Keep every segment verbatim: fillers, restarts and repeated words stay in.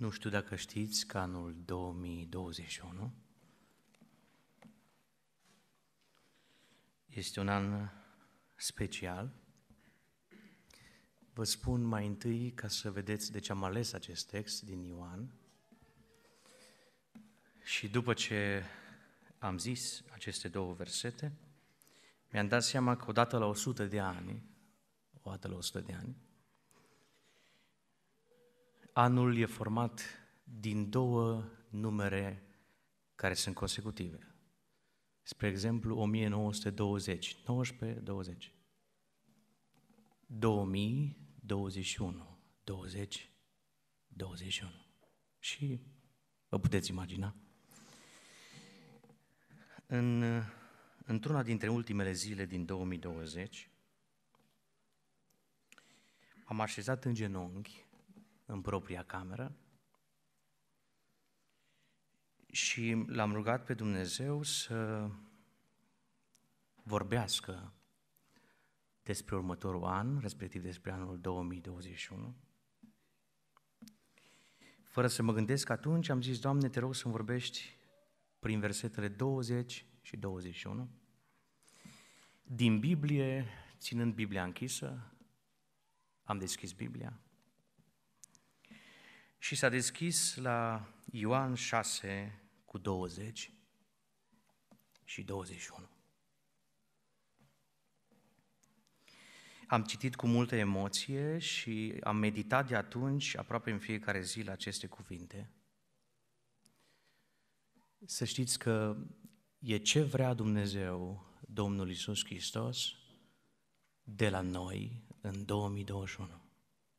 Nu știu dacă știți că anul două mii douăzeci și unu este un an special. Vă spun mai întâi ca să vedeți de ce am ales acest text din Ioan. Și după ce am zis aceste două versete, mi-am dat seama că odată la o sută de ani, odată la o sută de ani, anul e format din două numere care sunt consecutive. Spre exemplu, o mie nouă sute douăzeci, nouăsprezece douăzeci. două mii douăzeci și unu, douăzeci, douăzeci și unu. Și vă puteți imagina. În, într-una dintre ultimele zile din două mii douăzeci, am așezat în genunchi în propria cameră și l-am rugat pe Dumnezeu să vorbească despre următorul an, respectiv despre anul două mii douăzeci și unu. Fără să mă gândesc atunci, am zis: Doamne, te rog să-mi vorbești prin versetele douăzeci și douăzeci și unu. Din Biblie, ținând Biblia închisă, am deschis Biblia și s-a deschis la Ioan șase cu douăzeci și douăzeci și unu. Am citit cu multă emoție și am meditat de atunci aproape în fiecare zi la aceste cuvinte. Să știți că e ce vrea Dumnezeu, Domnul Iisus Hristos, de la noi în două mii douăzeci și unu.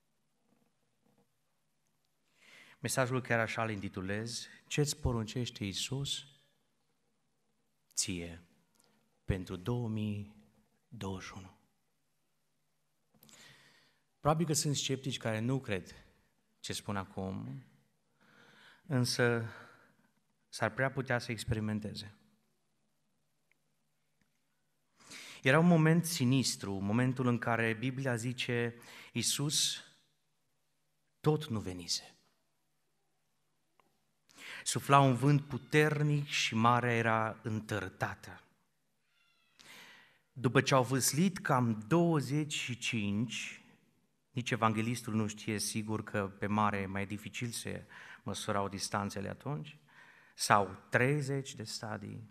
Mesajul chiar așa îl intitulez: Ce-ți poruncește Iisus ție pentru două mii douăzeci și unu? Probabil că sunt sceptici care nu cred ce spun acum, însă s-ar prea putea să experimenteze. Era un moment sinistru, momentul în care Biblia zice: Iisus tot nu venise. Sufla un vânt puternic și marea era întărtată. După ce au văslit cam douăzeci și cinci, nici evanghelistul nu știe sigur că pe mare mai dificil se măsurau distanțele atunci, sau treizeci de stadii,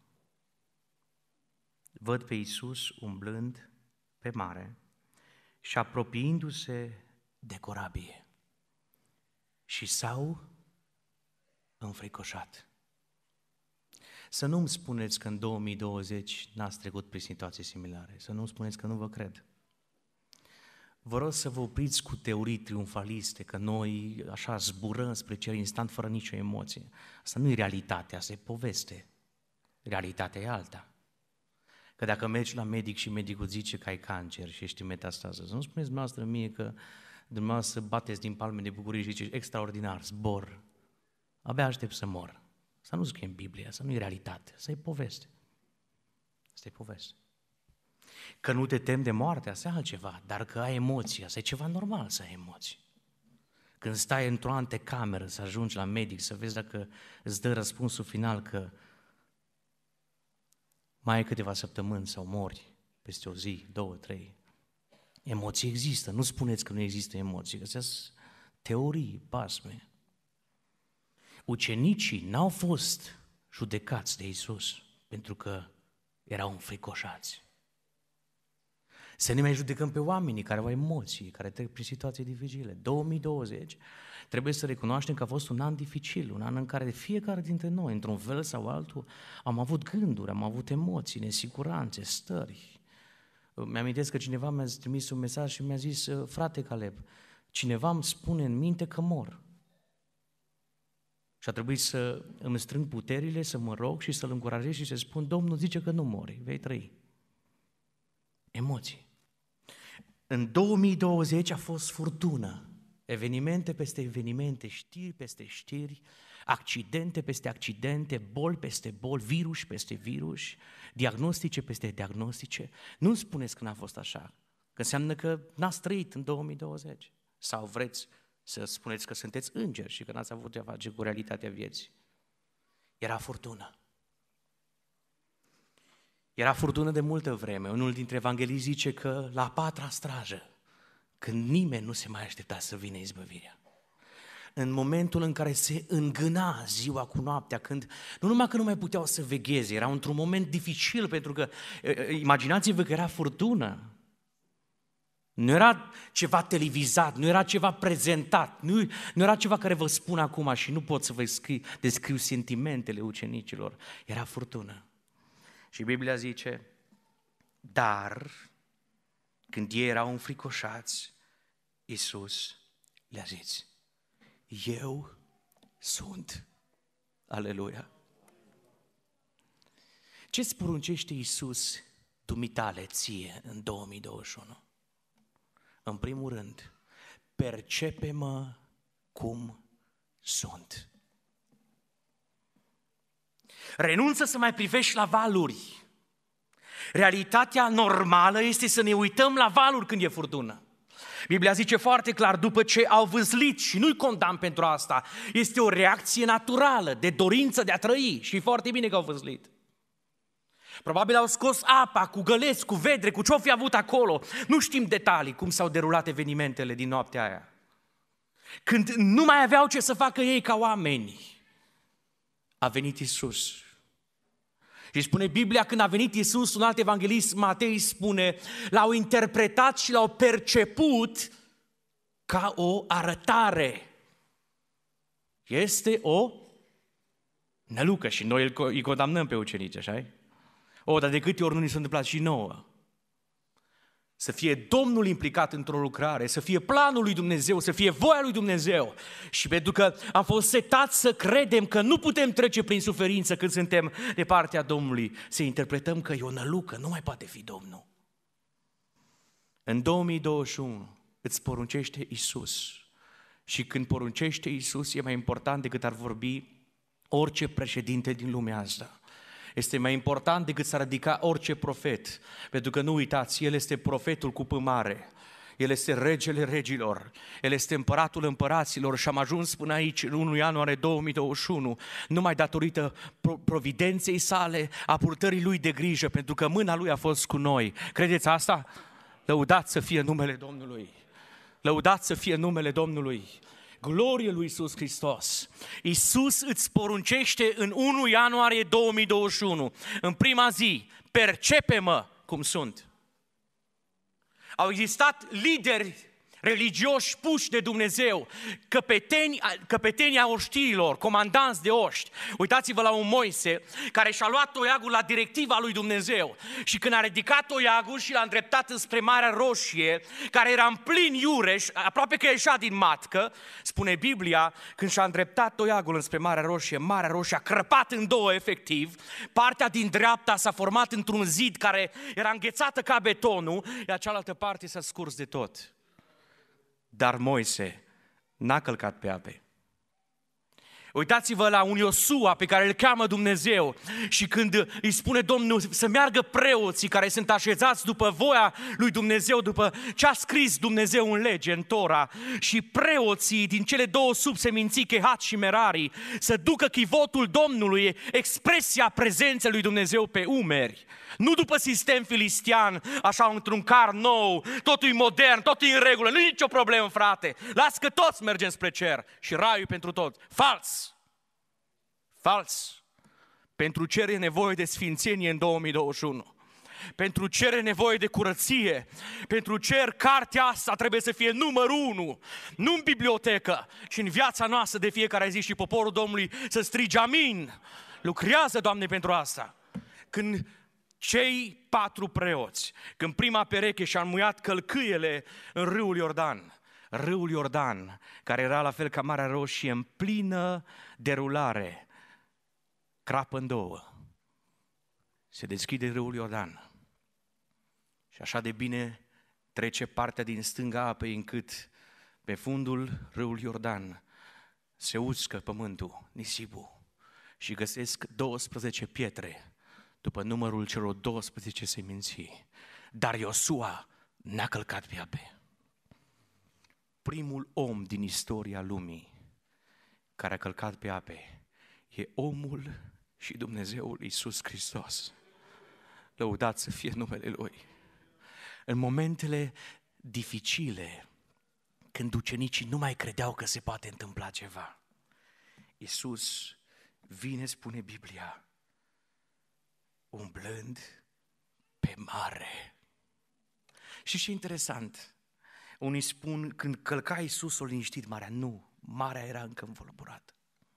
văd pe Iisus umblând pe mare și apropiindu-se de corabie și s-au înfricoșat. Să nu-mi spuneți că în două mii douăzeci n-ați trecut prin situații similare, să nu-mi spuneți că nu vă cred. Vă rog să vă opriți cu teorii triumfaliste, că noi așa zburăm spre cer instant fără nicio emoție. Asta nu e realitatea, asta e poveste. Realitatea e alta. Că dacă mergi la medic și medicul zice că ai cancer și ești în metastază, să nu spuneți dumneavoastră mie că dumneavoastră bateți din palme de bucurie și ziceți: extraordinar, zbor, abia aștept să mor. Asta nu scrie în Biblie, asta nu e realitate, asta e poveste. Asta e poveste. Că nu te temi de moarte, asta e altceva, dar că ai emoții, asta e ceva normal să ai emoții. Când stai într-o antecameră să ajungi la medic, să vezi dacă îți dă răspunsul final că mai ai câteva săptămâni sau mori peste o zi, două, trei. Emoții există, nu spuneți că nu există emoții, că sunt teorii, basme. Ucenicii n-au fost judecați de Iisus pentru că erau înfricoșați. Să ne mai judecăm pe oamenii care au emoții, care trec prin situații dificile. două mii douăzeci trebuie să recunoaștem că a fost un an dificil, un an în care fiecare dintre noi, într-un fel sau altul, am avut gânduri, am avut emoții, nesiguranțe, stări. Mi-amintesc că cineva mi-a trimis un mesaj și mi-a zis: frate Caleb, cineva îmi spune în minte că mor. Și a trebuit să îmi strâng puterile, să mă rog și să-l încurajez și să spun: Domnul zice că nu mori, vei trăi. Emoții. În două mii douăzeci a fost furtună, evenimente peste evenimente, știri peste știri, accidente peste accidente, boli peste boli, virus peste virus, diagnostice peste diagnostice. Nu-mi spuneți că n-a fost așa, că înseamnă că n-ați trăit în două mii douăzeci. Sau vreți să spuneți că sunteți îngeri și că n-ați avut de-a face cu realitatea vieții. Era furtună. Era furtună de multă vreme. Unul dintre evangheliști zice că la a patra strajă, când nimeni nu se mai aștepta să vină izbăvirea, în momentul în care se îngâna ziua cu noaptea, când nu numai că nu mai puteau să vegheze, era într-un moment dificil, pentru că imaginați-vă că era furtună. Nu era ceva televizat, nu era ceva prezentat, nu, nu era ceva care vă spun acum și nu pot să vă scrie, descriu sentimentele ucenicilor. Era furtună. Și Biblia zice, dar când ei erau înfricoșați, Iisus le-a zis, eu sunt. Aleluia! Ce-ți poruncește Iisus dumitale ție în două mii douăzeci și unu? În primul rând, percepe-mă cum sunt. Renunță să mai privești la valuri. Realitatea normală este să ne uităm la valuri când e furtună. Biblia zice foarte clar, după ce au văzlit, și nu-i condamn pentru asta, este o reacție naturală, de dorință de a trăi, și foarte bine că au văzlit. Probabil au scos apa cu găleți, cu vedre, cu ce-o fi avut acolo. Nu știm detalii cum s-au derulat evenimentele din noaptea aia. Când nu mai aveau ce să facă ei ca oameni, a venit Iisus. Și spune Biblia, când a venit Iisus, un alt evanghelist, Matei, spune, l-au interpretat și l-au perceput ca o arătare. Este o nălucă și noi îi condamnăm pe ucenici, așa-i? O, dar de câte ori nu ni s-a întâmplat și nouă? Să fie Domnul implicat într-o lucrare, să fie planul lui Dumnezeu, să fie voia lui Dumnezeu. Și pentru că am fost setați să credem că nu putem trece prin suferință când suntem de partea Domnului, să interpretăm că e o nălucă, nu mai poate fi Domnul. În două mii douăzeci și unu îți poruncește Iisus. Și când poruncește Iisus e mai important decât ar vorbi orice președinte din lumea asta. Este mai important decât să ridica orice profet, pentru că nu uitați, El este profetul cu P mare, El este regele regilor, El este împăratul împăraților și am ajuns până aici în unu ianuarie două mii douăzeci și unu, numai datorită providenței sale, a purtării Lui de grijă, pentru că mâna Lui a fost cu noi. Credeți asta? Lăudați să fie numele Domnului! Lăudați să fie numele Domnului! Glorie lui Iisus Hristos! Iisus îți poruncește în unu ianuarie două mii douăzeci și unu, în prima zi, percepe-mă cum sunt. Au existat lideri religioși puși de Dumnezeu, căpeteni, căpetenii a oștirilor, comandanți de oști. Uitați-vă la un Moise care și-a luat toiagul la directiva lui Dumnezeu și când a ridicat toiagul și l-a îndreptat înspre Marea Roșie, care era în plin iureș, aproape că ieșea din matcă, spune Biblia, când și-a îndreptat toiagul înspre Marea Roșie, Marea Roșie a crăpat în două efectiv, partea din dreapta s-a format într-un zid care era înghețată ca betonul, iar cealaltă parte s-a scurs de tot. Dar Moise n-a călcat pe ape. Uitați-vă la un Iosua pe care îl cheamă Dumnezeu și când îi spune Domnul să meargă preoții care sunt așezați după voia lui Dumnezeu, după ce a scris Dumnezeu în lege, în Tora, și preoții din cele două subseminții, Chehat și Merari, să ducă chivotul Domnului, expresia prezenței lui Dumnezeu pe umeri. Nu după sistem filistian, așa într-un car nou, totul e modern, totul e în regulă, nu e nicio problemă, frate. Las că toți mergem spre cer și raiul pentru toți. Fals! Fals! Pentru cer e nevoie de sfințenie în două mii douăzeci și unu. Pentru cer e nevoie de curăție. Pentru cer cartea asta trebuie să fie numărul unu. Nu în bibliotecă, ci în viața noastră de fiecare zi și poporul Domnului să strige amin. Lucrează, Doamne, pentru asta. Când cei patru preoți, când prima pereche și-a înmuiat călcâiele în râul Iordan, râul Iordan, care era la fel ca Marea Roșie, în plină derulare, crapă în două, se deschide râul Iordan și așa de bine trece partea din stânga apei încât pe fundul râul Iordan se uscă pământul, nisipul, și găsesc douăsprezece pietre după numărul celor douăsprezece seminții. Dar Iosua n-a călcat pe ape. primul om din istoria lumii care a călcat pe ape e omul și Dumnezeul Iisus Hristos. Lăudat să fie numele Lui. În momentele dificile, când ucenicii nu mai credeau că se poate întâmpla ceva, Iisus vine, spune Biblia, umblând pe mare. Și ce interesant, unii spun, când călca Iisus, o liniștit marea. Nu, marea era încă învolburată.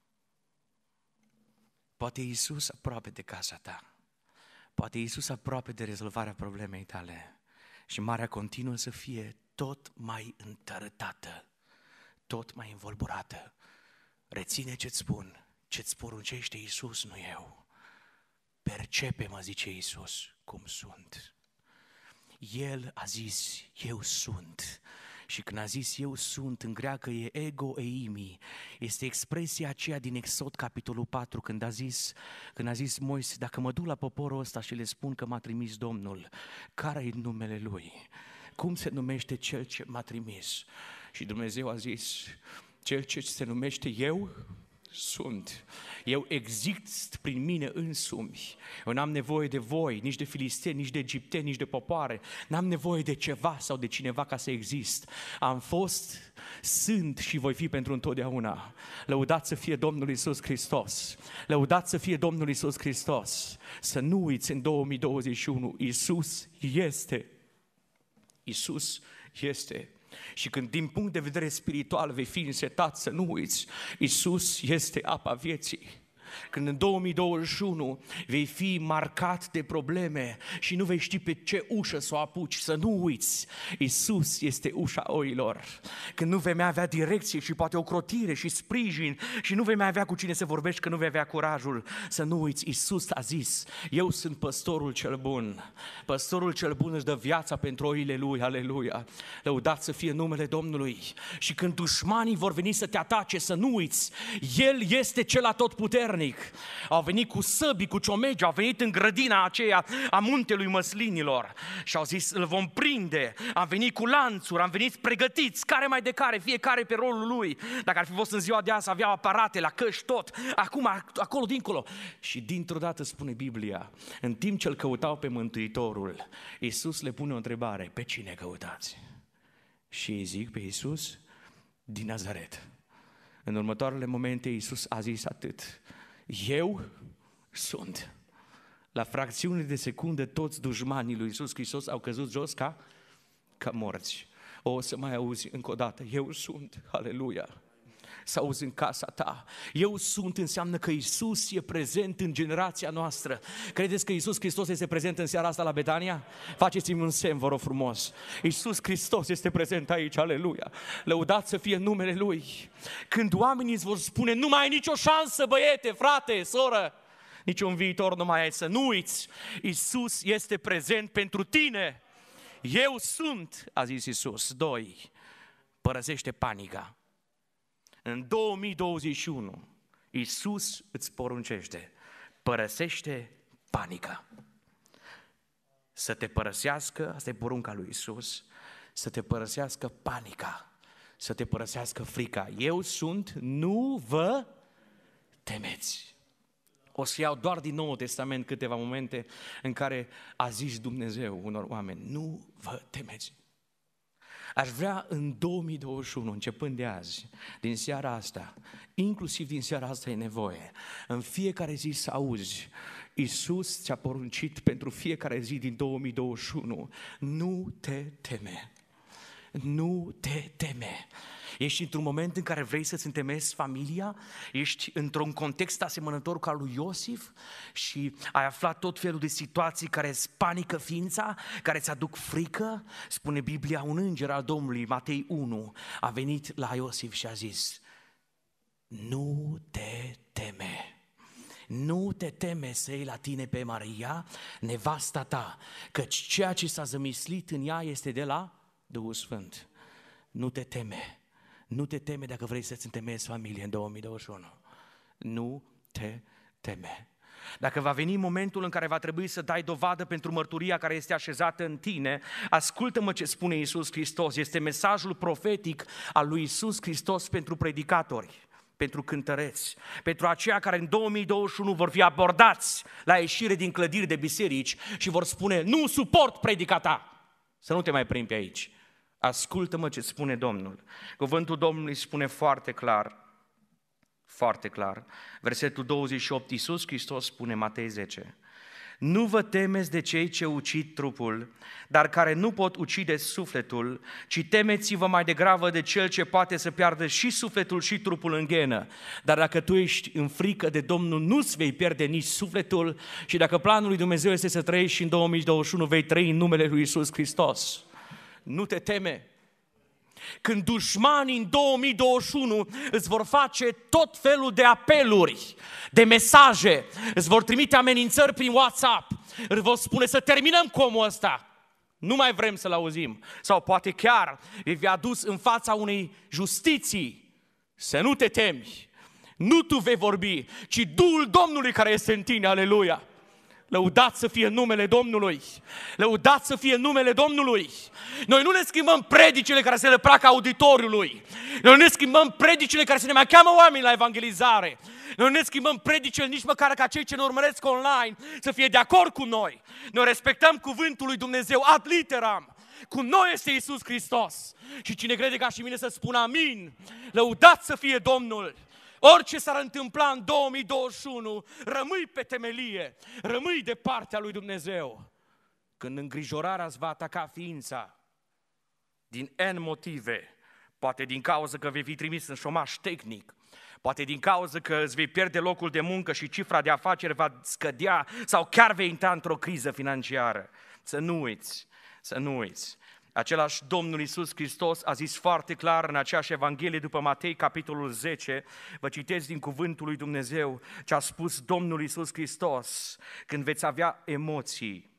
Poate Iisus aproape de casa ta, poate Iisus aproape de rezolvarea problemei tale și marea continuă să fie tot mai întărătată, tot mai învolburată. Reține ce-ți spun, ce-ți poruncește Iisus, nu eu. Percepe-mă, zice Iisus, cum sunt. El a zis, eu sunt. Și când a zis eu sunt, în greacă e ego eimi, este expresia aceea din Exod, capitolul patru, când a zis, când a zis Moise, dacă mă duc la poporul ăsta și le spun că m-a trimis Domnul, care-i numele Lui? Cum se numește Cel ce m-a trimis? Și Dumnezeu a zis, Cel ce se numește eu sunt. Eu exist prin mine însumi. Eu n-am nevoie de voi, nici de filisteni, nici de egipteni, nici de popoare. N-am nevoie de ceva sau de cineva ca să exist. Am fost, sunt și voi fi pentru întotdeauna. Lăudat să fie Domnul Iisus Hristos. Lăudat să fie Domnul Iisus Hristos. Să nu uiți în două mii douăzeci și unu, Iisus este. Iisus este. Și când din punct de vedere spiritual vei fi însetat, să nu uiți, Iisus este apa vieții. Când în două mii douăzeci și unu vei fi marcat de probleme și nu vei ști pe ce ușă să o apuci, să nu uiți, Iisus este ușa oilor. Când nu vei mai avea direcție și poate o crotire și sprijin și nu vei mai avea cu cine să vorbești, că nu vei avea curajul, să nu uiți, Iisus a zis, eu sunt păstorul cel bun. Păstorul cel bun își dă viața pentru oile Lui, aleluia. Lăudat să fie numele Domnului. Și când dușmanii vor veni să te atace, să nu uiți, El este cel atotputernic. Au venit cu săbii, cu ciomegi, au venit în grădina aceea a muntelui măslinilor și au zis, îl vom prinde. Am venit cu lanțuri, am venit pregătiți, care mai de care, fiecare pe rolul lui. Dacă ar fi fost în ziua de azi, aveau aparate la căști, tot. Acum, acolo, dincolo. Și dintr-o dată spune Biblia, în timp ce îl căutau pe Mântuitorul, Iisus le pune o întrebare, pe cine căutați? Și îi zic, pe Iisus din Nazaret. În următoarele momente, Iisus a zis atât, eu sunt. La fracțiune de secundă, toți dușmanii lui Iisus Hristos au căzut jos ca, ca morți. O să mai auzi încă o dată, eu sunt, aleluia. Să auzi în casa ta. Eu sunt înseamnă că Iisus e prezent în generația noastră. Credeți că Iisus Hristos este prezent în seara asta la Betania? Faceți-mi un semn, vă rog frumos. Iisus Hristos este prezent aici, aleluia. Lăudat să fie numele Lui. Când oamenii îți vor spune, nu mai ai nicio șansă, băiete, frate, soră, niciun viitor nu mai ai, să nu uiți. Iisus este prezent pentru tine. Eu sunt, a zis Iisus. Doi, părăsește panica. În două mii douăzeci și unu, Iisus îți poruncește, părăsește panica. Să te părăsească, asta e porunca lui Iisus, să te părăsească panica, să te părăsească frica. Eu sunt, nu vă temeți. O să iau doar din Noul Testament câteva momente în care a zis Dumnezeu unor oameni, nu vă temeți. Aș vrea în două mii douăzeci și unu, începând de azi, din seara asta, inclusiv din seara asta e nevoie, în fiecare zi să auzi, Iisus ți-a poruncit pentru fiecare zi din două mii douăzeci și unu, nu te teme, nu te teme. Ești într-un moment în care vrei să-ți întemeiezi familia, ești într-un context asemănător ca lui Iosif și ai aflat tot felul de situații care îți panică ființa, care îți aduc frică. Spune Biblia, un înger al Domnului, Matei unu, a venit la Iosif și a zis, nu te teme. Nu te teme să iei la tine pe Maria, nevasta ta, căci ceea ce s-a zămislit în ea este de la Duhul Sfânt. Nu te teme. Nu te teme dacă vrei să-ți întemeiezi familie în două mii douăzeci și unu. Nu te teme. Dacă va veni momentul în care va trebui să dai dovadă pentru mărturia care este așezată în tine, ascultă-mă ce spune Iisus Hristos. Este mesajul profetic al lui Iisus Hristos pentru predicatori, pentru cântăreți, pentru aceia care în două mii douăzeci și unu vor fi abordați la ieșire din clădiri de biserici și vor spune: nu suport predica ta, să nu te mai prind pe aici. Ascultă-mă ce spune Domnul. Cuvântul Domnului spune foarte clar, foarte clar. Versetul douăzeci și opt, Iisus Hristos spune, Matei zece: nu vă temeți de cei ce ucid trupul, dar care nu pot ucide sufletul, ci temeți-vă mai degrabă de cel ce poate să piardă și sufletul și trupul în ghenă. Dar dacă tu ești în frică de Domnul, nu-ți vei pierde nici sufletul, și dacă planul lui Dumnezeu este să trăiești și în două mii douăzeci și unu, vei trăi în numele lui Iisus Hristos. Nu te teme. Când dușmanii în două mii douăzeci și unu îți vor face tot felul de apeluri, de mesaje, îți vor trimite amenințări prin WhatsApp, îți vor spune să terminăm cu omul ăsta, nu mai vrem să-l auzim, sau poate chiar îi vei adus în fața unei justiții, să nu te temi, nu tu vei vorbi, ci Duhul Domnului care este în tine, aleluia! Lăudat să fie numele Domnului! Lăudat să fie numele Domnului! Noi nu ne schimbăm predicile care să le placă auditoriului. Noi nu ne schimbăm predicile care să ne mai cheamă oameni la evangelizare. Noi nu ne schimbăm predicile nici măcar ca cei ce ne urmăresc online să fie de acord cu noi. Noi respectăm cuvântul lui Dumnezeu ad literam. Cu noi este Iisus Hristos. Și cine crede ca și mine să spună amin. Lăudat să fie Domnul! Orice s-ar întâmpla în două mii douăzeci și unu, rămâi pe temelie, rămâi de partea lui Dumnezeu. Când îngrijorarea îți va ataca ființa, din N motive, poate din cauza că vei fi trimis în șomaș tehnic, poate din cauza că îți vei pierde locul de muncă și cifra de afaceri va scădea, sau chiar vei intra într-o criză financiară. Să nu uiți, să nu uiți. Același Domnul Iisus Hristos a zis foarte clar în aceeași Evanghelie după Matei, capitolul zece, vă citesc din cuvântul lui Dumnezeu ce a spus Domnul Iisus Hristos: când veți avea emoții,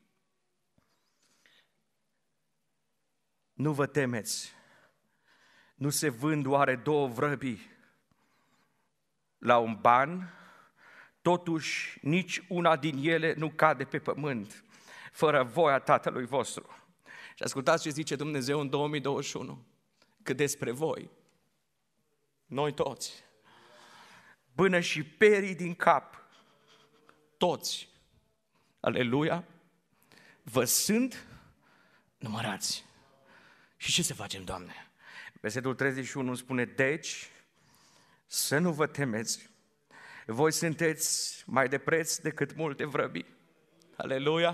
nu vă temeți, nu se vând oare două vrăbii la un ban, totuși nici una din ele nu cade pe pământ fără voia Tatălui vostru. Și ascultați ce zice Dumnezeu în două mii douăzeci și unu, că despre voi, noi toți, până și perii din cap, toți, aleluia, vă sunt numărați. Și ce să facem, Doamne? Versetul treizeci și unu spune: deci, să nu vă temeți, voi sunteți mai de preț decât multe vrăbii. Aleluia!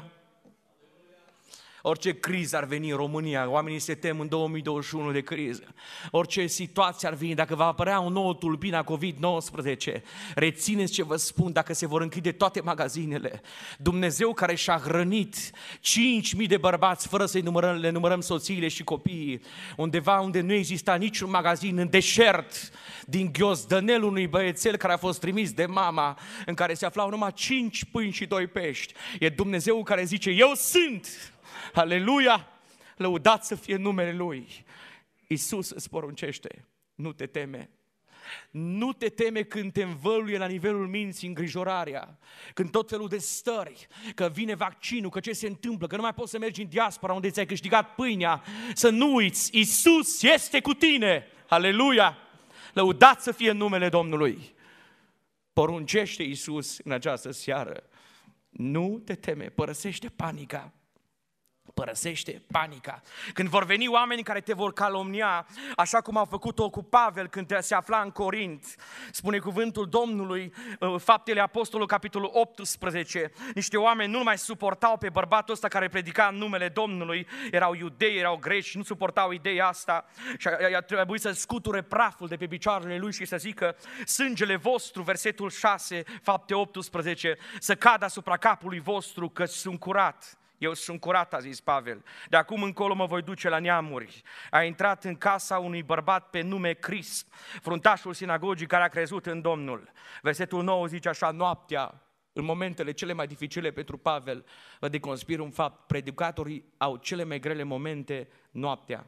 Orice criză ar veni în România, oamenii se tem în două mii douăzeci și unu de criză. Orice situație ar veni, dacă va apărea un nou tulpina covid nouăsprezece, rețineți ce vă spun, dacă se vor închide toate magazinele, Dumnezeu care și-a hrănit cinci mii de bărbați fără să-i numărăm, le numărăm soțiile și copiii, undeva unde nu exista niciun magazin, în deșert, din ghiozdănelul unui băiețel care a fost trimis de mama, în care se aflau numai cinci pâini și doi pești. E Dumnezeu care zice: eu sunt! Aleluia! Lăudat să fie numele Lui. Iisus îți poruncește: nu te teme. Nu te teme când te învăluie la nivelul minții îngrijorarea, când tot felul de stări, că vine vaccinul, că ce se întâmplă, că nu mai poți să mergi în diaspora unde ți-ai câștigat pâinea. Să nu uiți, Iisus este cu tine. Aleluia! Lăudat să fie numele Domnului. Poruncește Iisus în această seară: nu te teme, părăsește panica. Părăsește panica. Când vor veni oameni care te vor calomnia, așa cum au făcut-o cu Pavel când se afla în Corint, spune cuvântul Domnului, Faptele Apostolului, capitolul optsprezece, niște oameni nu mai suportau pe bărbatul ăsta care predica în numele Domnului, erau iudei, erau greci, nu suportau ideea asta și a trebuit să scuture praful de pe picioarele lui și să zică: sângele vostru, versetul șase, Fapte optsprezece, să cadă asupra capului vostru, că sunt curat. Eu sunt curat, a zis Pavel. De acum încolo mă voi duce la neamuri. A intrat în casa unui bărbat pe nume Crisp, fruntașul sinagogii care a crezut în Domnul. Versetul nouă zice așa: noaptea, în momentele cele mai dificile pentru Pavel, vă deconspir un fapt, predicatorii au cele mai grele momente noaptea.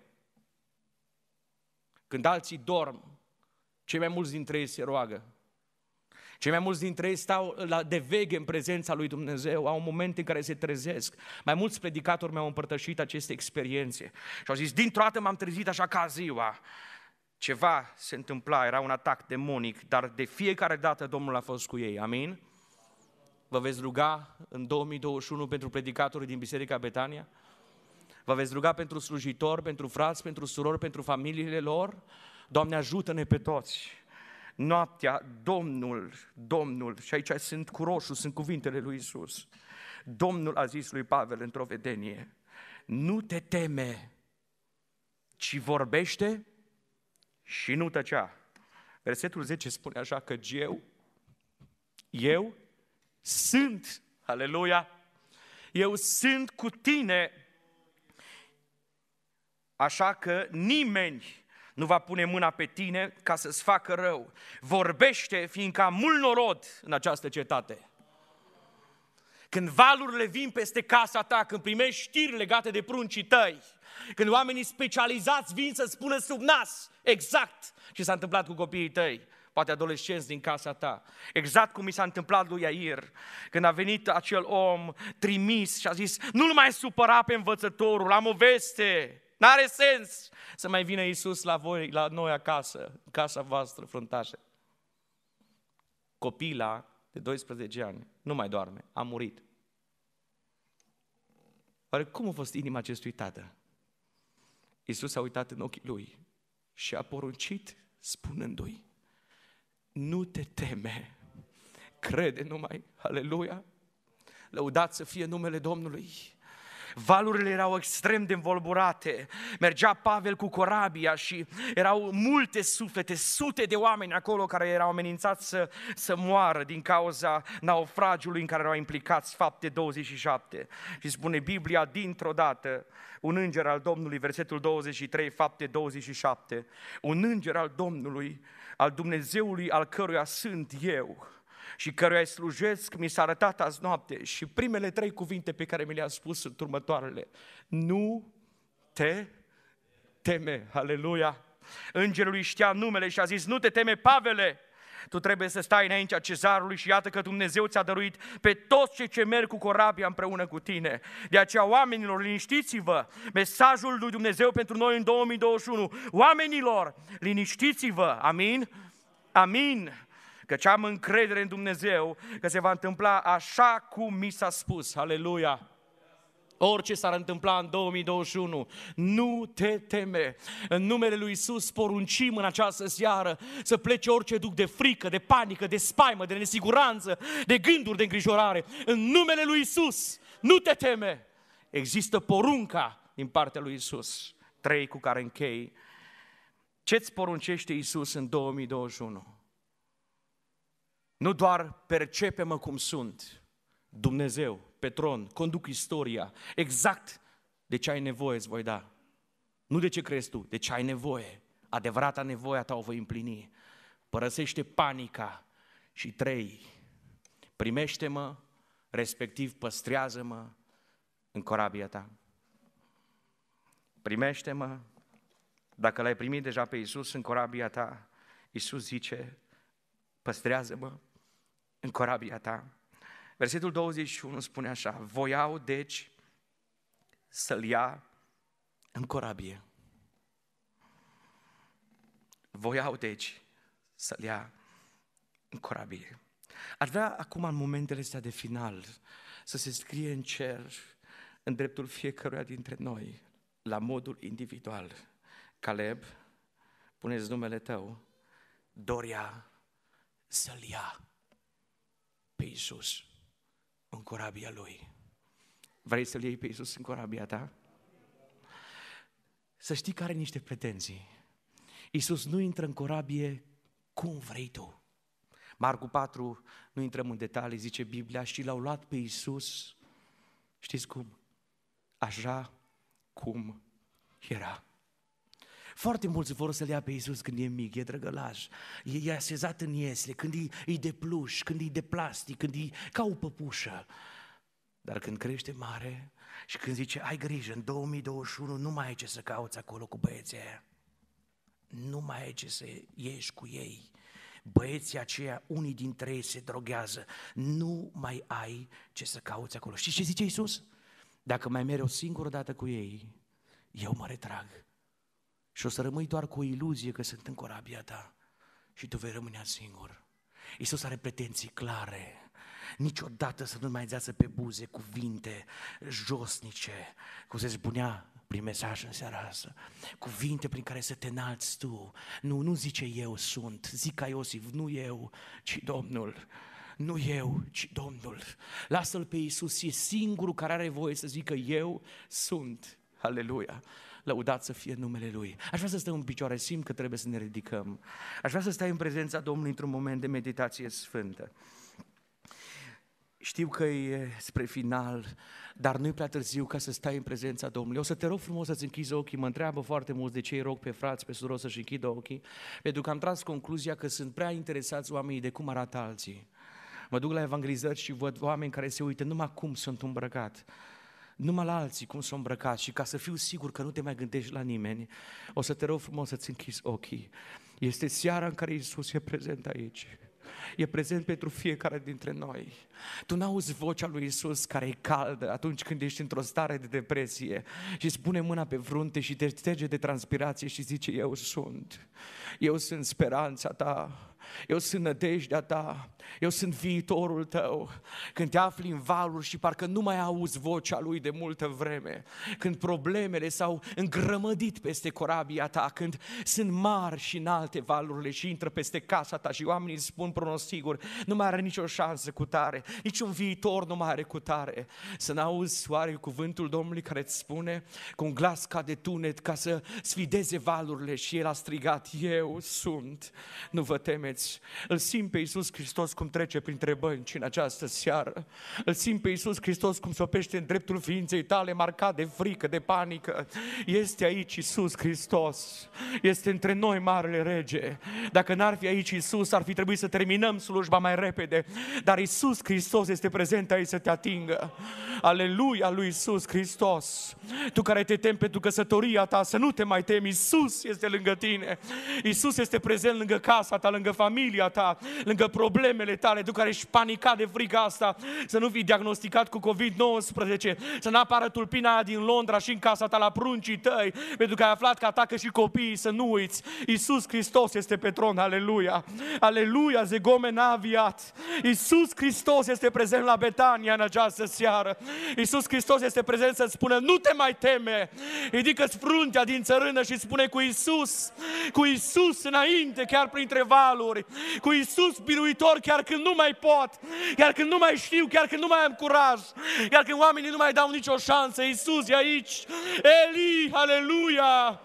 Când alții dorm, cei mai mulți dintre ei se roagă. Cei mai mulți dintre ei stau la de veche în prezența lui Dumnezeu, au momente în care se trezesc. Mai mulți predicatori mi-au împărtășit aceste experiențe și au zis, dintr-o dată m-am trezit așa ca ziua. Ceva se întâmpla, era un atac demonic, dar de fiecare dată Domnul a fost cu ei. Amin? Vă veți ruga în două mii douăzeci și unu pentru predicatorii din Biserica Betania? Vă veți ruga pentru slujitori, pentru frați, pentru surori, pentru familiile lor? Doamne, ajută-ne pe toți! Noaptea, Domnul, Domnul, și aici sunt cu roșu, sunt cuvintele lui Iisus. Domnul a zis lui Pavel într-o vedenie, nu te teme, ci vorbește și nu tăcea. Versetul zece spune așa că eu, eu sunt, aleluia, eu sunt cu tine, așa că nimeni nu va pune mâna pe tine ca să-ți facă rău. Vorbește, fiindcă am mult norod în această cetate. Când valurile vin peste casa ta, când primești știri legate de pruncii tăi, când oamenii specializați vin să spună sub nas exact ce s-a întâmplat cu copiii tăi, poate adolescenți din casa ta, exact cum mi s-a întâmplat lui Iair, când a venit acel om trimis și a zis, nu-l mai supăra pe învățătorul, am o veste. N-are sens să mai vină Iisus la voi, la noi acasă, casa voastră, fruntașe. Copila de doisprezece ani nu mai doarme, a murit. Oare cum a fost inima acestui tată? Iisus a uitat în ochii lui și a poruncit spunându-i, nu te teme, crede numai, aleluia, lăudat să fie numele Domnului. Valurile erau extrem de învolburate, mergea Pavel cu corabia și erau multe suflete, sute de oameni acolo care erau amenințați să, să moară din cauza naufragiului în care erau implicați, Fapte douăzeci și șapte. Și spune Biblia, dintr-o dată, un înger al Domnului, versetul douăzeci și trei, Fapte douăzeci și șapte, un înger al Domnului, al Dumnezeului al căruia sunt eu și căruia îi slujesc, mi s-a arătat azi noapte și primele trei cuvinte pe care mi le-a spus sunt următoarele. Nu te teme, aleluia! Îngerul știa numele și a zis, nu te teme, Pavele, tu trebuie să stai înaintea cezarului și iată că Dumnezeu ți-a dăruit pe toți cei ce merg cu corabia împreună cu tine. De aceea, oamenilor, liniștiți-vă, mesajul lui Dumnezeu pentru noi în două mii douăzeci și unu. Oamenilor, liniștiți-vă, amin? Amin! Căci am încredere în Dumnezeu că se va întâmpla așa cum mi s-a spus. Aleluia! Orice s-ar întâmpla în două mii douăzeci și unu, nu te teme. În numele lui Iisus poruncim în această seară să plece orice duc de frică, de panică, de spaimă, de nesiguranță, de gânduri de îngrijorare. În numele lui Iisus, nu te teme. Există porunca din partea lui Iisus. Trei cu care închei. Ce-ți poruncește Iisus în două mii douăzeci și unu? Nu doar percepe-mă cum sunt, Dumnezeu, pe tron, conduc istoria, exact de ce ai nevoie îți voi da. Nu de ce crezi tu, de ce ai nevoie. Adevărata nevoia ta o voi împlini. Părăsește panica și trei, primește-mă, respectiv păstrează-mă în corabia ta. Primește-mă, dacă l-ai primit deja pe Iisus în corabia ta, Iisus zice, păstrează-mă în corabia ta. Versetul douăzeci și unu spune așa, voiau deci să-l ia în corabie. Voiau deci să-l ia în corabie. Aș vrea acum în momentele astea de final să se scrie în cer, în dreptul fiecăruia dintre noi, la modul individual. Caleb, puneți numele tău, dorea să-l ia pe Iisus în corabia lui. Vrei să-l iei pe Iisus în corabia ta? Să știi că are niște pretenții. Iisus nu intră în corabie cum vrei tu. Marcu patru, nu intrăm în detalii, zice Biblia, și l-au luat pe Iisus, știți cum? Așa cum era. Foarte mulți vor să-L ia pe Iisus când e mic, e drăgălaș, e așezat în iesle, când e, e de pluș, când e de plastic, când e ca o păpușă. Dar când crește mare și când zice, ai grijă, în două mii douăzeci și unu nu mai ai ce să cauți acolo cu băieții aia. Nu mai ai ce să ieși cu ei. băieții aceia, unii dintre ei se droghează, nu mai ai ce să cauți acolo. Știți ce zice Iisus? Dacă mai mergi o singură dată cu ei, eu mă retrag și o să rămâi doar cu o iluzie că sunt în corabia ta și tu vei rămâne singur. Iisus are pretenții clare. Niciodată să nu mai zeasă pe buze cuvinte josnice, cum se spunea prin mesaj în seara asta, cuvinte prin care să te înalți tu. Nu, nu zice eu sunt, zic ca Iosif, nu eu, ci Domnul. Nu eu, ci Domnul. Lasă-L pe Iisus, e singurul care are voie să zică eu sunt. Aleluia! Lăudat să fie numele Lui. Aș vrea să stăm în picioare, simt că trebuie să ne ridicăm. Aș vrea să stai în prezența Domnului într-un moment de meditație sfântă. Știu că e spre final, dar nu-i prea târziu ca să stai în prezența Domnului. O să te rog frumos să-ți închizi ochii. Mă întreabă foarte mulți de ce îi rog pe frați, pe surori să-și închidă ochii, pentru că am tras concluzia că sunt prea interesați oamenii de cum arată alții. Mă duc la evangelizări și văd oameni care se uită numai cum sunt îmbrăcat, numai la alții cum sunt îmbrăcați, și ca să fiu sigur că nu te mai gândești la nimeni, o să te rog frumos să-ți închizi ochii. Este seara în care Iisus e prezent aici. E prezent pentru fiecare dintre noi. Tu n-auzi vocea lui Iisus care e caldă atunci când ești într-o stare de depresie și îți pune mâna pe frunte și te șterge de transpirație și zice: eu sunt, eu sunt speranța ta, eu sunt nădejdea ta, eu sunt viitorul tău. Când te afli în valuri și parcă nu mai auzi vocea lui de multă vreme, când problemele s-au îngrămădit peste corabia ta, când sunt mari și înalte valurile și intră peste casa ta și oamenii îți spun pronosticuri, nu mai are nicio șansă cu tare, niciun viitor nu mai are cu tare, să n-auzi oare cuvântul Domnului care îți spune cu un glas ca de tunet ca să sfideze valurile, și El a strigat: eu sunt, nu vă temeți. Îl simt pe Iisus Hristos cum trece printre bănci în această seară. Îl simt pe Iisus Hristos cum se oprește în dreptul ființei tale, marcat de frică, de panică. Este aici Iisus Hristos. Este între noi Marele Rege. Dacă n-ar fi aici Iisus, ar fi trebuit să terminăm slujba mai repede. Dar Iisus Hristos este prezent aici să te atingă. Aleluia lui Iisus Hristos. Tu care te temi pentru căsătoria ta, să nu te mai temi. Iisus este lângă tine. Iisus este prezent lângă casa ta, lângă familia ta, lângă problemele tale. Tu care ești panicat de frica asta, să nu fii diagnosticat cu covid nouăsprezece, să n-apară tulpina aia din Londra și în casa ta la pruncii tăi, pentru că ai aflat că atacă și copiii. Să nu uiți, Iisus Hristos este pe tron. Aleluia, aleluia, Zegome n-a aviat. Iisus Hristos este prezent la Betania în această seară. Iisus Hristos este prezent să-ți spună: nu te mai teme. Ridică-ți fruntea din țărână și spune: cu Iisus, cu Iisus înainte, chiar printre valuri, cu Iisus biruitor, chiar când nu mai pot, chiar când nu mai știu, chiar când nu mai am curaj, chiar când oamenii nu mai dau nicio șansă. Iisus e aici. Eli, aleluia!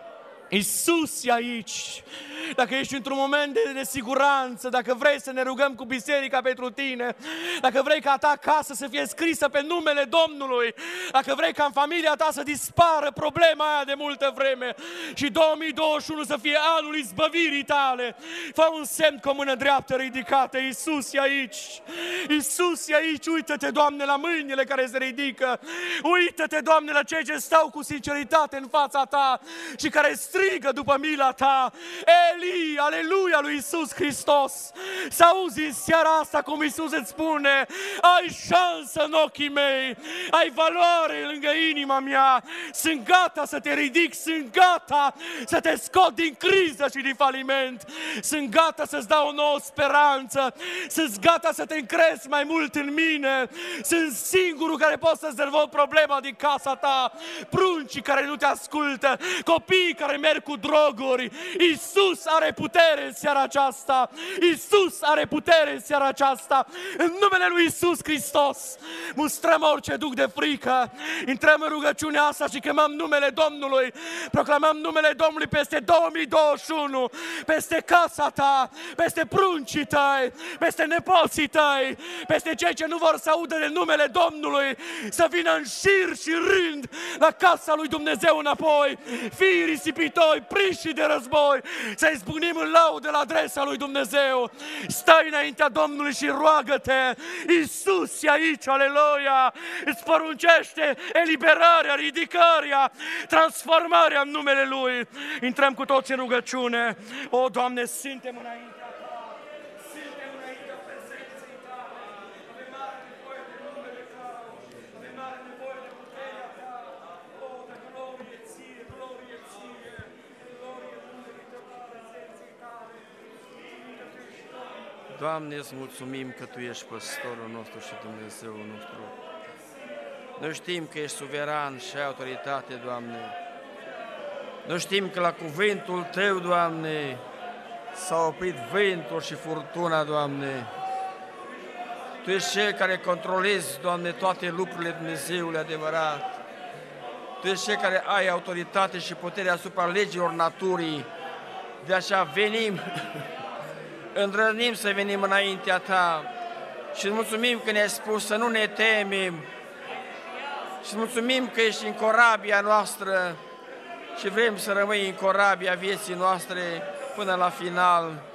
Iisus e aici. Dacă ești într-un moment de nesiguranță, dacă vrei să ne rugăm cu biserica pentru tine, dacă vrei ca ta casă să fie scrisă pe numele Domnului, dacă vrei ca în familia ta să dispară problema aia de multă vreme și două mii douăzeci și unu să fie anul izbăvirii tale, fă un semn cu o mână dreaptă ridicată. Iisus e aici. Iisus e aici. Uită-te, Doamne, la mâinile care se ridică. Uită-te, Doamne, la cei ce stau cu sinceritate în fața ta și care strigă după mila ta. Eli, aleluia lui Iisus Hristos. Să auzi în seara asta cum Iisus îți spune: ai șansă în ochii mei, ai valoare lângă inima mea, sunt gata să te ridic, sunt gata să te scot din criză și din faliment, sunt gata să-ți dau o nouă speranță, sunt gata să te încrezi mai mult în mine, sunt singurul care pot să rezolvă problema din casa ta, pruncii care nu te ascultă, copiii care merg cu droguri. Iisus are putere în seara aceasta. Iisus are putere în seara aceasta. În numele lui Iisus Hristos mustrăm orice duc de frică. Intrăm în rugăciunea asta și chemăm numele Domnului. Proclamăm numele Domnului peste două mii douăzeci și unu, peste casa ta, peste pruncii tăi, peste nepoții tăi, peste cei ce nu vor să audă de numele Domnului, să vină în șir și rând la casa lui Dumnezeu înapoi. Fii risipitori, prinși de război, să izbucnim în laudă la adresa lui Dumnezeu. Stai înaintea Domnului și roagă-te. Iisus e aici, aleluia. Îți poruncește eliberarea, ridicarea, transformarea în numele Lui. Intrăm cu toți în rugăciune. O, Doamne, suntem înaintea Ta. Doamne, îți mulțumim că Tu ești păstorul nostru și Dumnezeul nostru. Noi știm că ești suveran și ai autoritate, Doamne. Noi știm că la cuvântul Tău, Doamne, s-a oprit vântul și furtuna, Doamne. Tu ești Cel care controlezi, Doamne, toate lucrurile, Dumnezeule adevărat. Tu ești Cel care ai autoritate și putere asupra legilor naturii. De așa venim, îndrăznim să venim înaintea Ta și îți mulțumim că ne-ai spus să nu ne temem și îți mulțumim că ești în corabia noastră și vrem să rămâi în corabia vieții noastre până la final.